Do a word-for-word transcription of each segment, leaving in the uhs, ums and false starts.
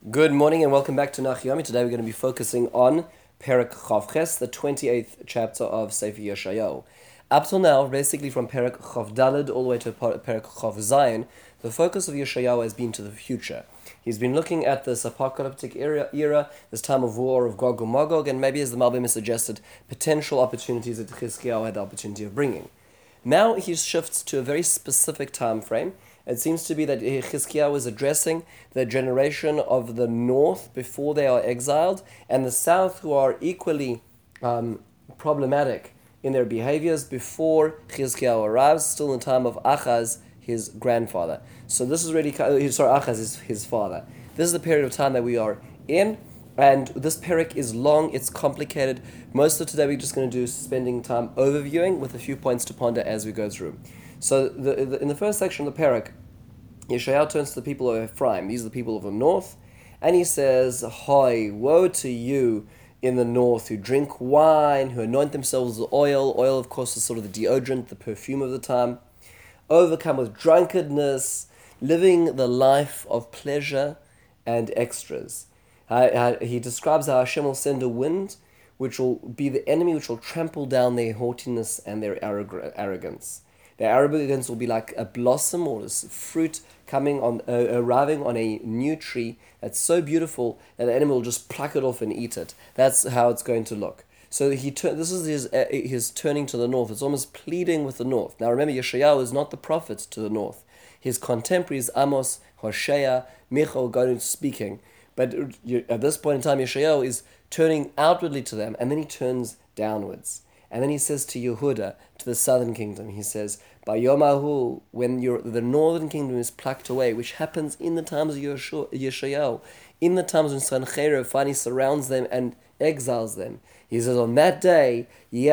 Good morning and welcome back to Nachyomi. Today we're going to be focusing on Perek Chav Ches, the twenty-eighth chapter of Sefer Yeshayahu. Up till now, basically from Perek Chav Daled all the way to Perek Chav Zayin, the focus of Yeshayahu has been to the future. He's been looking at this apocalyptic era, era this time of war of Gog and Magog, and maybe as the Malbim has suggested, potential opportunities that Chizkiyahu had the opportunity of bringing. Now he shifts to a very specific time frame. It seems to be that Chizkiyahu is addressing the generation of the north before they are exiled, and the south who are equally um, problematic in their behaviors before Chizkiyahu arrives, still in the time of Achaz, his grandfather. So this is really, sorry, Achaz is his father. This is the period of time that we are in, and this perek is long, it's complicated. Most of today we're just going to do spending time overviewing with a few points to ponder as we go through. So the, the, in the first section of the perek, Yeshayahu turns to the people of Ephraim. These are the people of the north. And he says, Hi, woe to you in the north who drink wine, who anoint themselves with oil. Oil, of course, is sort of the deodorant, the perfume of the time. Overcome with drunkenness, living the life of pleasure and extras. Uh, he describes how Hashem will send a wind which will be the enemy, which will trample down their haughtiness and their arrogance. Their arrogance will be like a blossom or a fruit coming on, uh, arriving on a new tree that's so beautiful that the enemy will just pluck it off and eat it. That's how it's going to look. So he tur- this is his uh, his turning to the north. It's almost pleading with the north. Now remember, Yeshayahu is not the prophet to the north. His contemporaries, Amos, Hosea, Michal, going speaking. But at this point in time, Yeshayahu is turning outwardly to them, and then he turns downwards. And then he says to Yehuda, to the southern kingdom, he says, by Yomahu, when you're, the northern kingdom is plucked away, which happens in the times of Yeshayahu, in the times when Sancherib finally surrounds them and exiles them. He says, on that day, you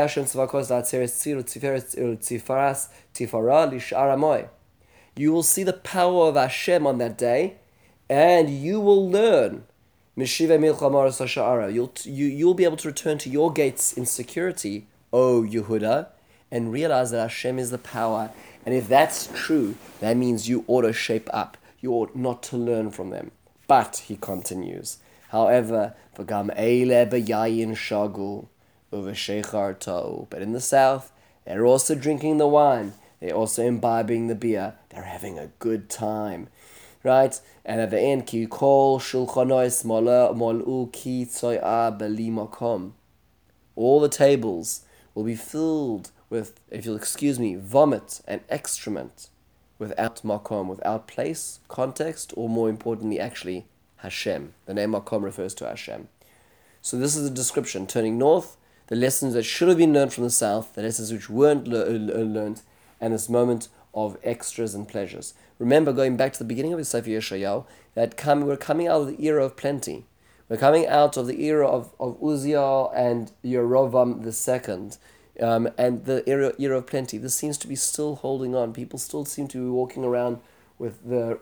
will see the power of Hashem on that day, and you will learn. You'll, you, you'll be able to return to your gates in security, O Yehuda, and realize that Hashem is the power. And if that's true, that means you ought to shape up. You ought not to learn from them. But, he continues, however, v'gam eile b'yayin shagu u'v'sheichar ta'u. But in the south, they're also drinking the wine. They're also imbibing the beer. They're having a good time. Right? And at the end, ki kol shulchanois mol'u ki tsoya b'li makom. All the tables will be filled with, if you'll excuse me, vomit and excrement without makom, without place, context, or more importantly, actually, Hashem. The name makom refers to Hashem. So this is a description, turning north, the lessons that should have been learned from the south, the lessons which weren't le- learned, and this moment of extras and pleasures. Remember, going back to the beginning of the Sefer Yeshayahu, that come, we're coming out of the era of plenty. We're coming out of the era of, of Uzziah and Yerovam the second, um, and the era, era of plenty. This seems to be still holding on. People still seem to be walking around with the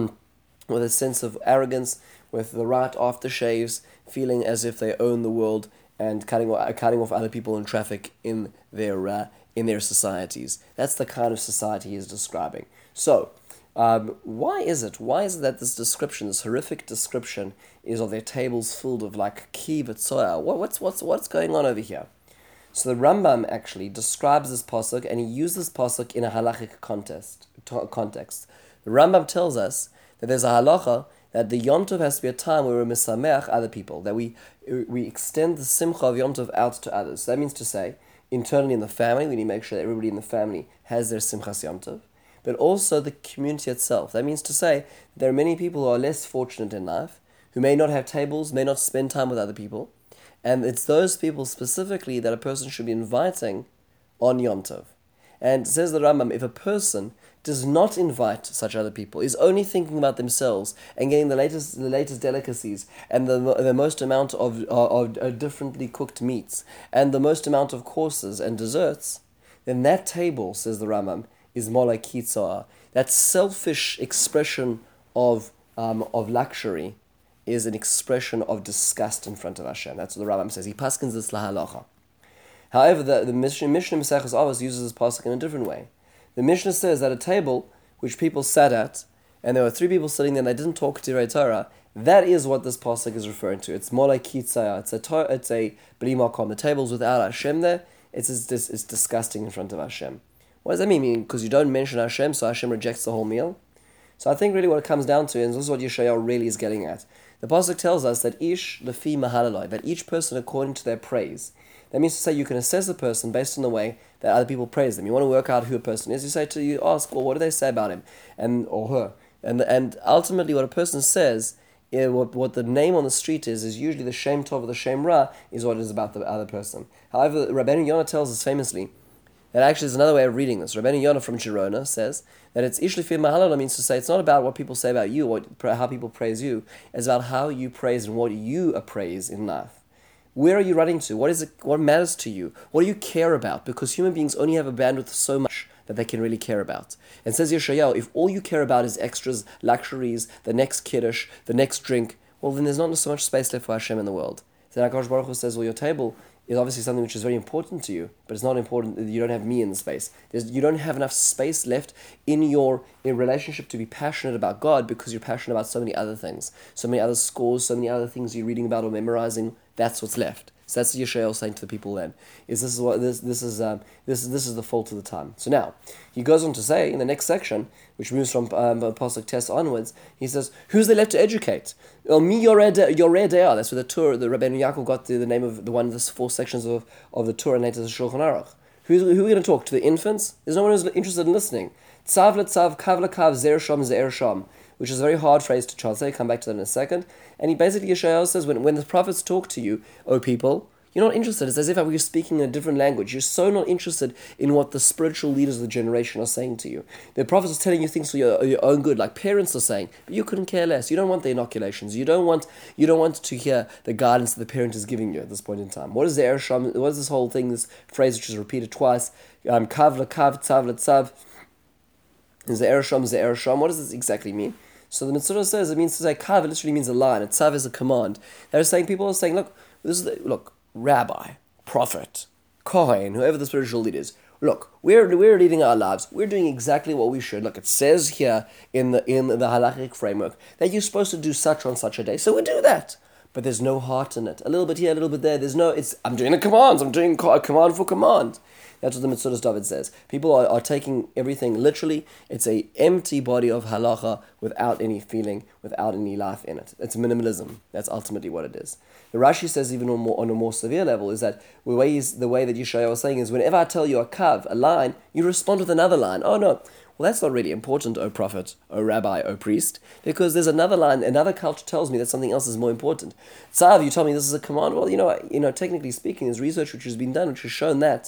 with a sense of arrogance, with the right aftershaves, feeling as if they own the world, and cutting cutting off other people in traffic in their uh, in their societies. That's the kind of society he's describing. So, Um, why is it? Why is it that this description, this horrific description, is of their tables filled of like ki v'tzoya? What, what's what's what's going on over here? So the Rambam actually describes this pasuk, and he uses this pasuk in a halachic context. Context. The Rambam tells us that there's a halacha that the Yom Tov has to be a time where we misameach other people, that we we extend the simcha of Yom Tov out to others. So that means to say, internally in the family, we need to make sure that everybody in the family has their simchas Yom Tov, but also the community itself. That means to say, there are many people who are less fortunate in life, who may not have tables, may not spend time with other people, and it's those people specifically that a person should be inviting on Yom Tov. And says the Rambam, if a person does not invite such other people, is only thinking about themselves and getting the latest the latest delicacies and the the most amount of, of, of differently cooked meats and the most amount of courses and desserts, then that table, says the Rambam, is mola kitzoa. That selfish expression of um, of luxury is an expression of disgust in front of Hashem. That's what the Rambam says. He paskins this lahalacha. However, the, the Mishnah Mishnah Maseches Avos uses this pasuk in a different way. The Mishnah says that a table which people sat at, and there were three people sitting there and they didn't talk Divrei Torah, That is what this pasuk is referring to. It's molei kitzaya. It's a to- it's a bli makom. The tables without Hashem there. It's it's, it's disgusting in front of Hashem. What does that mean? Mean because you don't mention Hashem, so Hashem rejects the whole meal. So I think really what it comes down to, and this is what Yeshayahu really is getting at. The pasuk tells us that ish lefi mahalaloi, that each person according to their praise. That means to say you can assess a person based on the way that other people praise them. You want to work out who a person is. You say to you ask, well, what do they say about him and or her? And and ultimately, what a person says, yeah, what what the name on the street is, is usually the Shem Tov or the Shem Ra is what it is about the other person. However, Rabbeinu Yonah tells us famously that actually there's another way of reading this. Rabbeinu Yonah from Girona says that it's ish lefi mahalala, means to say it's not about what people say about you, what how people praise you. It's about how you praise and what you appraise in life. Where are you running to? What is it? What matters to you? What do you care about? Because human beings only have a bandwidth so much that they can really care about. And says Yeshayahu, if all you care about is extras, luxuries, the next kiddush, the next drink, well then there's not so much space left for Hashem in the world. So HaKadosh Baruch Hu says, well, your table is obviously something which is very important to you, but it's not important that you don't have me in the space. There's, you don't have enough space left in your in relationship to be passionate about God because you're passionate about so many other things, so many other scores, so many other things you're reading about or memorizing. That's what's left. So that's what Yeshayahu saying to the people then. Is this is what this this is um, this is this is the fault of the time. So now he goes on to say in the next section, which moves from um, Pasuk Tes onwards, he says, "Who's they left to educate? El mi yored yored de'ah." That's where the Torah, the Rabbeinu Yaakov got the, the name of the one of the four sections of, of the Torah, and later the Shulchan Aruch. Who's who are we going to talk to? The infants? There's no one who's interested in listening. Tzav letzav, kav lekav, zer sham zer sham, which is a very hard phrase to translate. Come back to that in a second. And he basically, Yeshayahu says, when, when the prophets talk to you, O people, you're not interested. It's as if we were speaking in a different language. You're so not interested in what the spiritual leaders of the generation are saying to you. The prophets are telling you things for your, your own good, like parents are saying, but you couldn't care less. You don't want the inoculations. You don't want you don't want to hear the guidance that the parent is giving you at this point in time. What is the Eresham? What is this whole thing, this phrase which is repeated twice? Um, kav lekav, tzav letzav. Is the Eresham, is the Eresham? What does this exactly mean? So the Mitzvah says it means to say kav. It literally means a line. And tzav is a command. They're saying, people are saying, look, this is the, look. Rabbi, prophet, Kohen, whoever the spiritual leader is. Look, we're we're leading our lives. We're doing exactly what we should. Look, it says here in the in the halachic framework that you're supposed to do such on such a day. So we do that. But there's no heart in it. A little bit here, a little bit there. There's no, it's, I'm doing the commands. I'm doing a command for command. That's what the Mitzvah David says. People are, are taking everything literally. It's a empty body of halacha without any feeling, without any life in it. It's minimalism. That's ultimately what it is. The Rashi says even on, more, on a more severe level is that the way, the way that Yeshayahu was saying is whenever I tell you a kav, a line, you respond with another line. Oh no. Well, that's not really important, O prophet, O rabbi, O priest, because there's another line, another culture tells me that something else is more important. Tzav, you tell me this is a command. Well, you know, you know, technically speaking, there's research which has been done which has shown that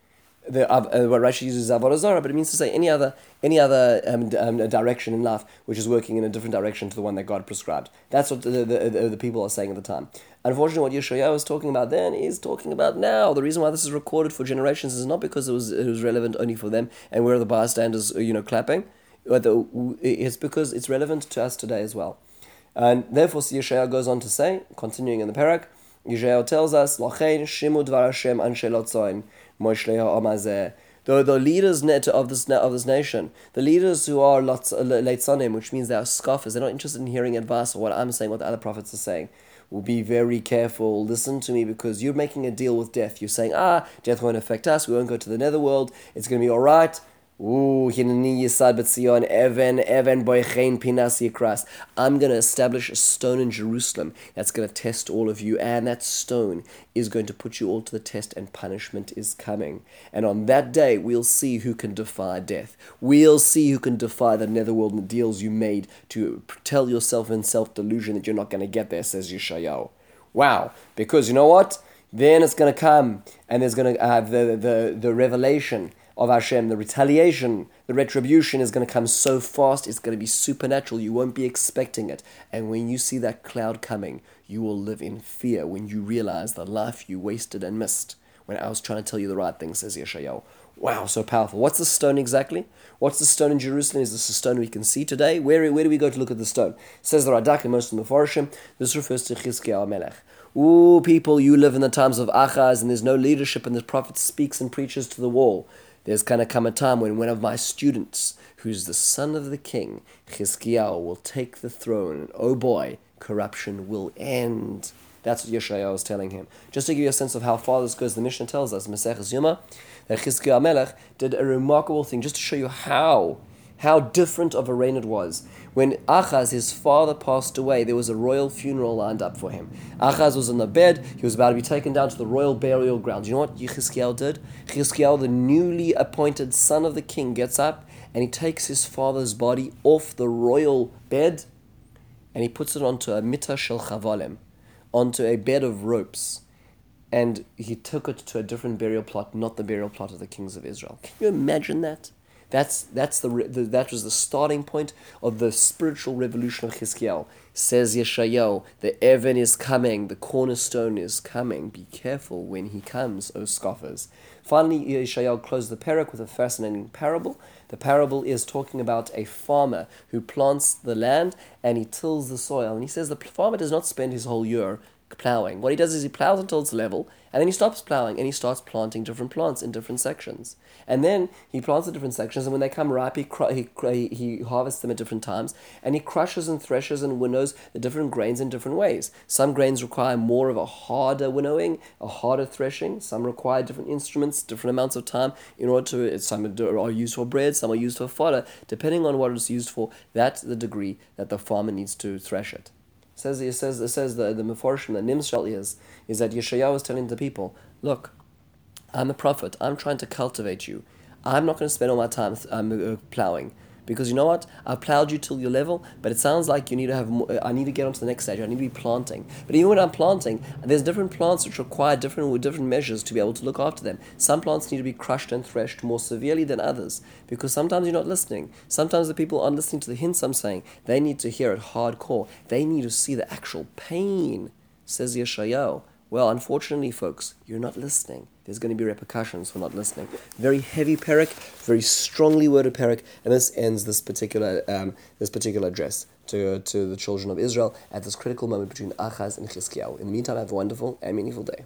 the uh, what Rashi uses is avodah zarah, but it means to say any other any other um, um, direction in life which is working in a different direction to the one that God prescribed. That's what the the, the, the people are saying at the time. Unfortunately, what Yeshayahu was talking about then is talking about now. The reason why this is recorded for generations is not because it was it was relevant only for them and we're the bystanders, you know, clapping. But the, it's because it's relevant to us today as well. And therefore, Yeshayahu goes on to say, continuing in the parak, Yeshayahu tells us, "Lachein shimu dvar Hashem anshe lotzoin moshlei ha'amazeh." The the leaders of this of this nation, the leaders who are leitzonim, which means they are scoffers, they're not interested in hearing advice or what I'm saying, what the other prophets are saying. Will be very careful. Listen to me, because you're making a deal with death. You're saying, ah, death won't affect us. We won't go to the netherworld. It's going to be all right. Ooh, hineni yisad b'tzion even even boichein pinas yikras. I'm going to establish a stone in Jerusalem that's going to test all of you, and that stone is going to put you all to the test, and punishment is coming. And on that day, we'll see who can defy death. We'll see who can defy the netherworld and the deals you made to tell yourself in self-delusion that you're not going to get there, says Yeshayahu. Wow, because you know what? Then it's going to come, and there's going to have the, the, the revelation of Hashem, the retaliation, the retribution is going to come so fast, it's going to be supernatural, you won't be expecting it. And when you see that cloud coming, you will live in fear when you realize the life you wasted and missed when I was trying to tell you the right thing, says Yeshayahu. Wow, so powerful. What's the stone exactly? What's the stone in Jerusalem? Is this a stone we can see today? Where, where do we go to look at the stone? Says the Radak in most of the Mefarshim, this refers to Chizkiyahu Melech. Ooh, people, you live in the times of Achaz and there's no leadership and the prophet speaks and preaches to the wall. There's going to come a time when one of my students, who's the son of the king, Chizkiyahu, will take the throne. And oh boy, corruption will end. That's what Yeshayahu was telling him. Just to give you a sense of how far this goes, the Mishnah tells us, Maseches Yoma, that Chizkiyahu HaMelech did a remarkable thing, just to show you how, how different of a reign it was. When Achaz, his father, passed away, there was a royal funeral lined up for him. Achaz was on the bed, he was about to be taken down to the royal burial ground. You know what Chizkiyahu did? Chizkiyahu, the newly appointed son of the king, gets up and he takes his father's body off the royal bed and he puts it onto a mitah shel chavalem, onto a bed of ropes, and he took it to a different burial plot, not the burial plot of the kings of Israel. Can you imagine that? That's that's the, the that was the starting point of the spiritual revolution of Chizkiyahu. Says Yeshayahu, the Even is coming, the cornerstone is coming. Be careful when he comes, O scoffers. Finally, Yeshayahu closed the parak with a fascinating parable. The parable is talking about a farmer who plants the land and he tills the soil. And he says the farmer does not spend his whole year plowing. What he does is he plows until it's level, and then he stops plowing and he starts planting different plants in different sections. And then he plants the different sections, and when they come ripe, he, cr- he, cr- he harvests them at different times, and he crushes and threshes and winnows the different grains in different ways. Some grains require more of a harder winnowing, a harder threshing. Some require different instruments, different amounts of time in order to, some are used for bread, some are used for fodder. Depending on what it's used for, that's the degree that the farmer needs to thresh it. It says, it says, it says the, the Meforshim, the Nimshal is, is that Yeshayahu is telling the people, look, I'm a prophet, I'm trying to cultivate you. I'm not going to spend all my time um, uh, plowing. Because you know what? I've plowed you till your level, but it sounds like you need to have more, I need to get on to the next stage. I need to be planting. But even when I'm planting, there's different plants which require different different measures to be able to look after them. Some plants need to be crushed and threshed more severely than others, because sometimes you're not listening. Sometimes the people aren't listening to the hints I'm saying. They need to hear it hardcore. They need to see the actual pain, says Yeshayahu. Well, unfortunately, folks, you're not listening. There's going to be repercussions for not listening. Very heavy parak, very strongly worded parak, and this ends this particular um, this particular address to to the children of Israel at this critical moment between Achaz and Chizkiyahu. In the meantime, have a wonderful and meaningful day.